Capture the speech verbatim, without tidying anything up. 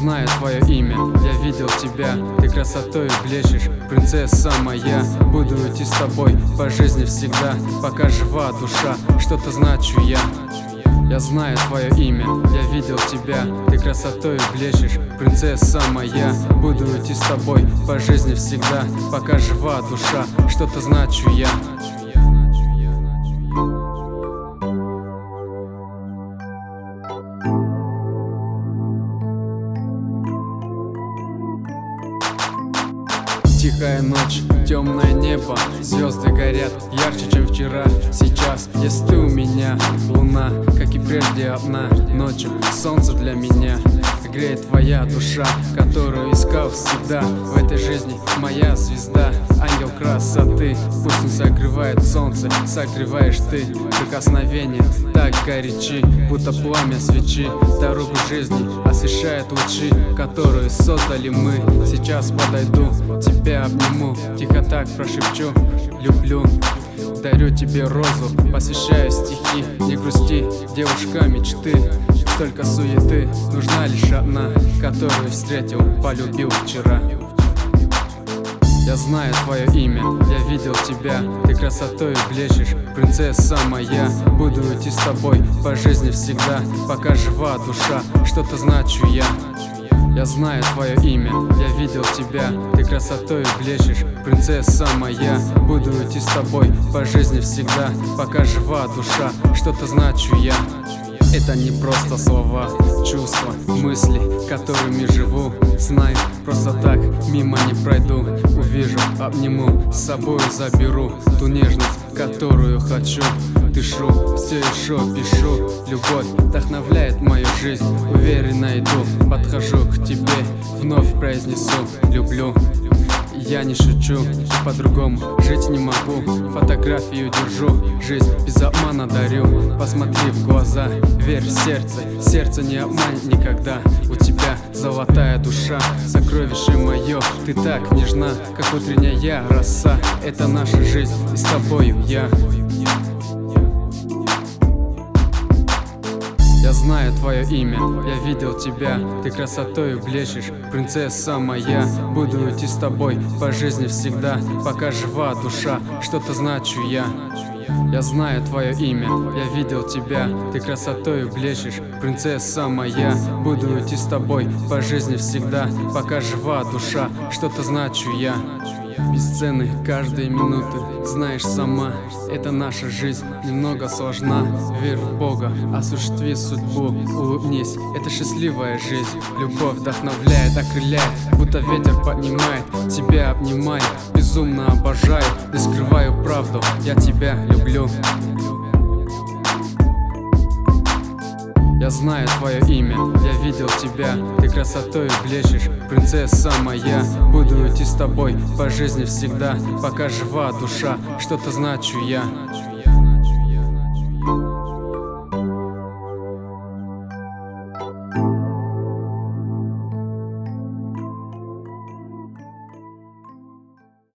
знаю твое имя, я видел тебя, ты красотой блещешь, принцесса моя. Буду идти с тобой по жизни всегда, пока жива душа, что-то значу я. Я знаю твое имя, я видел тебя, ты красотой блещешь, принцесса моя. Буду идти с тобой по жизни всегда, пока жива душа, что-то значу я. Тихая ночь, темное небо, звезды горят ярче, чем вчера. Сейчас есть ты у меня, луна, как и прежде одна. Ночью солнце для меня греет твоя душа, которую искал всегда. В этой жизни моя звезда, ангел красоты. Пусть не согревает солнце, согреваешь ты. Прикосновение так горячи, будто пламя свечи. Дорогу жизни освещает лучи, которые создали мы. Сейчас подойду, тебя обниму, тихо так прошепчу: люблю. Дарю тебе розу, посвящаю стихи. Не грусти, девушка мечты. Столько суеты, нужна лишь одна, которую встретил, полюбил вчера. Я знаю твое имя, я видел тебя, ты красотой блещешь, принцесса моя. Буду идти с тобой по жизни всегда, пока жива душа, что-то значу я. Я знаю твое имя, я видел тебя, ты красотой блещешь, принцесса моя. Буду идти с тобой по жизни всегда, пока жива душа, что-то значу я. Это не просто слова, чувства, мысли, которыми живу. Знаю, просто так мимо не пройду. Увижу, обниму, с собой заберу ту нежность, которую хочу. Дышу, все еще пишу. Любовь вдохновляет мою жизнь. Уверенно иду, подхожу к тебе, вновь произнесу: люблю. Я не шучу, по-другому жить не могу. Фотографию держу, жизнь без обмана дарю. Посмотри в глаза, верь в сердце, сердце не обманет никогда. У тебя золотая душа, сокровище мое. Ты так нежна, как утренняя роса. Это наша жизнь, и с тобою я. Я знаю твое имя, я видел тебя, ты красотой блещешь, принцесса моя. Буду идти с тобой по жизни всегда, пока жива душа, что-то значу я. Я знаю твое имя, я видел тебя, ты красотой блещешь, принцесса моя. Буду идти с тобой по жизни всегда, пока жива душа, что-то значу я. Бесценны каждой минуты, знаешь сама, это наша жизнь немного сложна. Верь в Бога, осуществи судьбу, улыбнись, это счастливая жизнь. Любовь вдохновляет, окрыляет, будто ветер поднимает. Тебя обнимаю, безумно обожаю, не скрываю правду, я тебя люблю. Я знаю твое имя, я видел тебя, ты красотой блещешь, принцесса моя. Буду идти с тобой по жизни всегда, пока жива душа, что-то значу я.